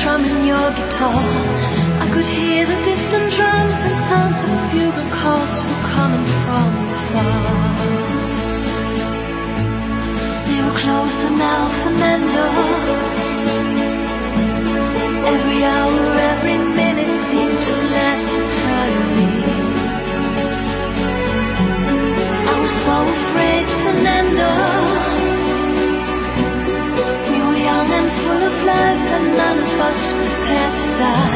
strumming your guitar. I could hear the distant drums and sounds of bugle calls were coming from afar. They were closer now, Fernando. Every hour, every minute seemed to last eternally. I was so afraid, Fernando. We were young and full of life, and none of us prepared to die.